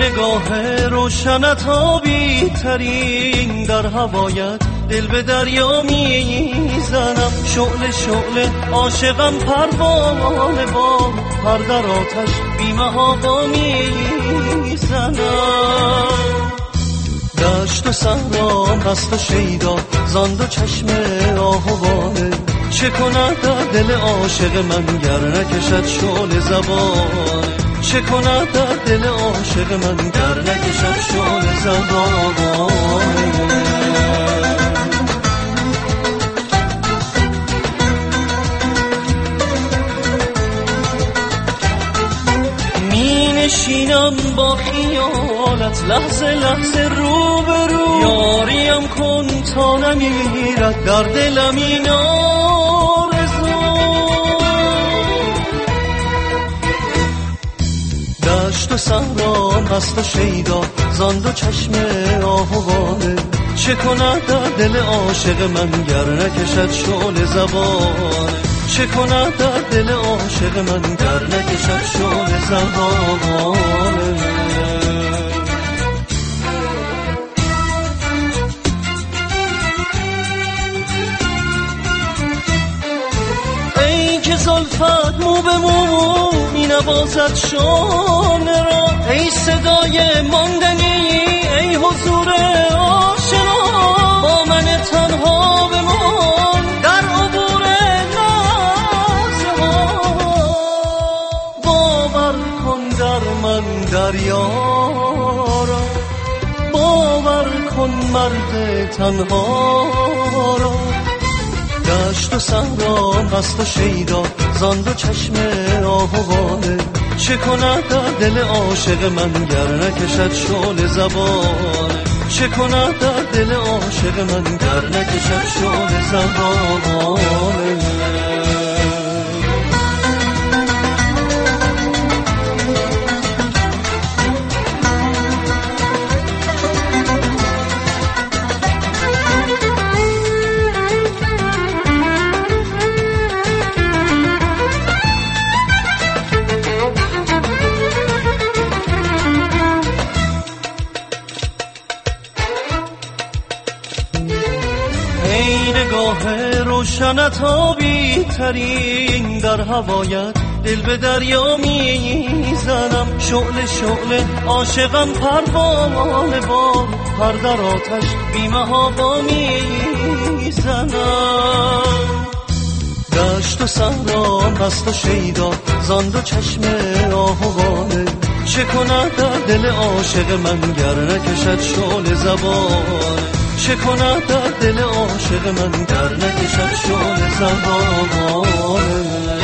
نگاه روشنت آبی ترین در هوایت دل به دریا میزنم. شعله شعله عاشقم پروانه با پر در آتش بی محابا میزنم. دشت و صحرا مست و شیدا زان دو چشم آهوانه چه کند در دل عاشق من گر نکشد شعله زبانه. چه کند در دل عاشق من گر نکشد شعله زبانه. نشینم با خیالت لحظه لحظه روبرو، یاریم کن تا نمیرد در دلم این آرزو. دشت و صحرا مست و شیدا زان دو چشم آهوانه چه کند در دل عاشق من گر نکشد شعله زبانه. چه کند در دل عاشق من گر نکشد شعله زبانه. ای که زلفت مو به مو می نوازد شانه را، ای صدای ماندنی ای حضور آشنا. با من تنها بمان در عبور لحظه ها، باور کن در من دریا را، باور کن مرد تنها را. دشت و صحرا مست و شیدا زان دو چشم آهوانه چه کند در دل عاشق من گر نکشد شعله زبانه. چه کند در دل عاشق من گر نکشد شعله زبانه. ای نگاه روشنت آبی ترین در هوایت دل به دریا میزنم. شعله شعله عاشقم پروانه با پر در آتش بی محابا میزنم. دشت و صحرا مست و شیدا زان دو چشم آهوانه چه کند در دل عاشق من گر نکشد شعله زبانه. چه کند در دل عاشق من گر نکشد شعله زبانه.